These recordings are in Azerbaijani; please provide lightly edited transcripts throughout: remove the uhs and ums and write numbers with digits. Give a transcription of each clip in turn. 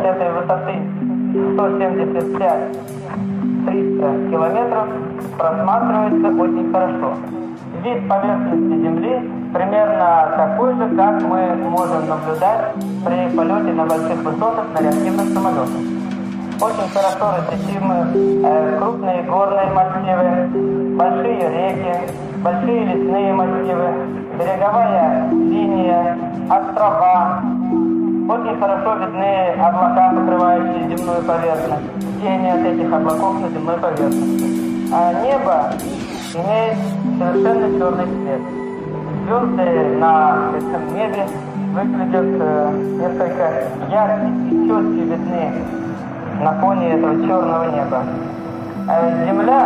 этой высоты 175-300 километров просматривается очень хорошо. Вид поверхности Земли примерно такой же, как мы можем наблюдать при полете на больших высотах на реактивных самолетах. Очень хорошо различимы крупные горные массивы, большие реки, большие лесные массивы, береговая линия, острова. Очень хорошо видны облака, покрывающие земную поверхность, тени от этих облаков на земной поверхности. А небо имеет совершенно черный цвет. Звезды на этом небе выглядят несколько ярче и четче видны на фоне этого черного неба. Земля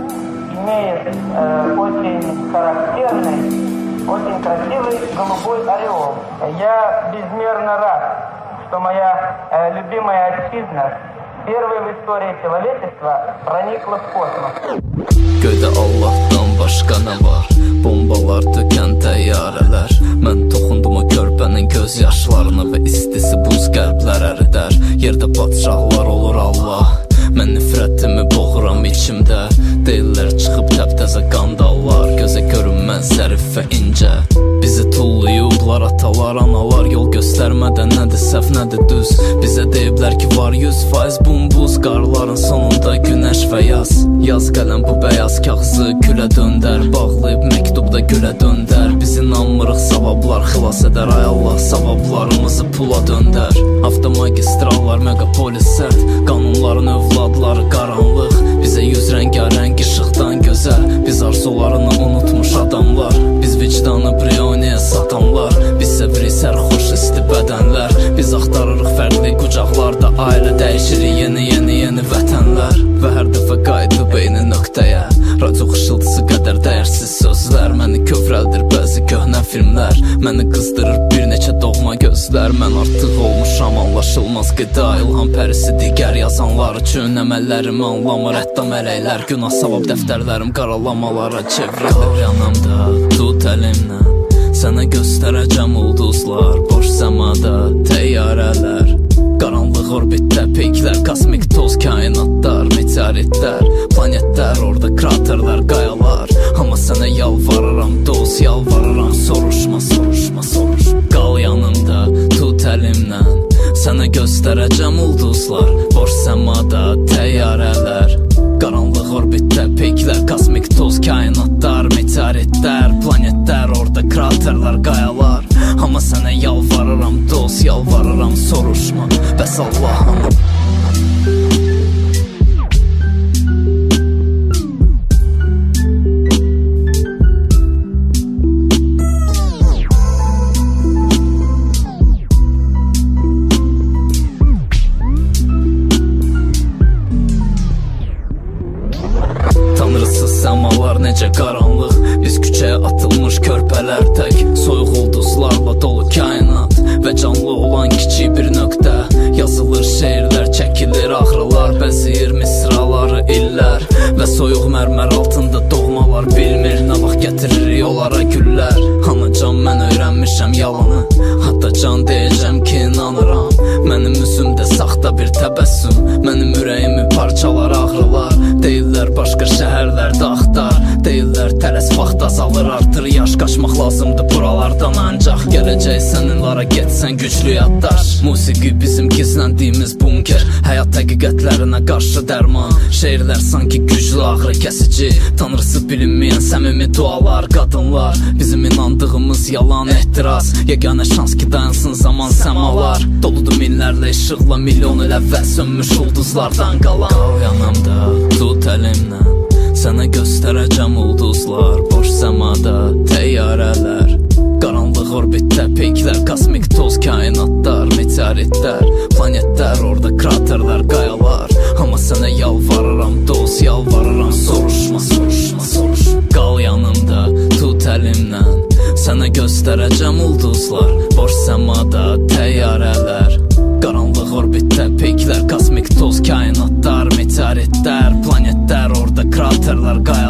имеет очень характерный, очень красивый голубой ореол. Я безмерно рад, что моя любимая отчизна первой в истории человечества проникла в космос. Göydə Allahdan başqa nə var? Bombalar tökən təyyarələr. Mən toxundum o körpənin göz yaşlarını və istisi buz qəlblər əridər. Yerdə padşahlar olur Allah. Mən nifrətimi boğuram içimdə. Deyirlər çıxıb təptəzə qandallar. Gözə görünməz zərif və incə. Bizi tullayıblar atalar, analar. Yol göstərmədən nədir səhv, nədir düz. Bizə deyiblər ki var 100% bumbuz. Qarların sonunda günəş və yaz. Yaz qələm bu bəyaz kağızı külə döndər. Bağlayıb məktubda gülə döndər. Biz inanmırıq savablar xilas edər. Ay Allah savablarımızı pula döndər. Avtomagistrallar, megapolis sərt. Qanunların övladları qaranlıq. Bizə yüz rəngarəng işıqdan gözəl. Biz arzularını unutmuş adamlar. Biz vicdanı Brioniyə satanlar. Biz sevirik sərxoş isti bədənlər. Biz axtarırıq fərqli qucaqlarda. Ailə dəyişirik yeni vətənlər. Və hər dəfə qayıdıb eyni nöqtəyə. Radio xışıltısı qədər dəyərsiz sözlər. Məni kövrəldir bəzi köhnə filmlər. Məni qızdırır bir neçə doğma gözlər. Mən artıq olmuşam anlaşılmaz qida. İlham pərisi digər yazanlar üçün əməllərimi anlamır hətta mələklər. Günah savab dəftərlərim qaralamalara çevrilir. Qal yanımda, tut əlimlə. Sənə göstərəcəm ulduzlar. Boş səmada təyyarələr. Qaranlıq orbitdə peyklər, kosmik toz, kainatlar, meteoritlər, planetlər, orada kraterlər, qayalar. Amma sənə yalvarıram dost, yalvarıram soruşma. Qal yanımda, tut əlimlə. Sənə göstərəcəm ulduzlar. Boş səmada təyyarələr. Qaranlıq orbitdə peyklər, kosmik toz, kainatlar, meteoritlər, planetlər, orada kraterlər, qayalar. Amma sənə yalvarıram dost, yalvarıram soruşma. Bəs Allahım. Tanrısız səmalar necə qaranlıq. Biz küçəyə atılmış körpələr tək. Soyuq ulduzlarla dolu kainat və canlı olan kiçik bir nöqtə. Yazılır şeirlər, çəkilir ağrılar. Bəziyir misraları illər. Və soyuq mərmər altında doğmalar. Bilmir nə vaxt gətiririk onlara güllər. Anacan mən öyrənmişəm yalanı. Hatta can deyəcəm ki inanıram. Mənim üzümdə saxta bir təbəssüm. Mənim ürəyimi parçalar ağrılar. Deyirlər başqa şəhərlərdə axtar. Deyirlər tələs vaxt azalır artır. Yaş qaçmaq lazımdır buralardan ancaq. Gələcəksən illara getsən güclü yaddaş. Musiqi bizim gizləndiyimiz bunker. Həyat həqiqətlərinə qarşı dərman. Şeirlər sanki güclü ağrı kəsici. Tanrısı bilinməyən səmimi dualar. Qadınlar bizim inandığımız yalan ehtiras. Yeganə şans ki dayansın zaman səmalar. Doludur minlərlə işıqla milyon il əvvəl sönmüş ulduzlardan qalan. Qal yanımda, tut əlimlə. Sənə göstərəcəm ulduzlar. Boş səmada təyyarələr. Qaranlıq orbitdə peyklər, kosmik toz, kainatlar, meteoritlər, planetlər, orada kraterlər, qayalar. Amma sənə yalvarıram dost, yalvarıram soruşma. Qal yanımda, tut əlimlə. Sənə göstərəcəm ulduzlar. Boş səmada təyyarələr. Qaranlıq orbitdə peyklər, kosmik toz, kainatlar, meteoritlər, planetlər, orada kraterlər, qayalar.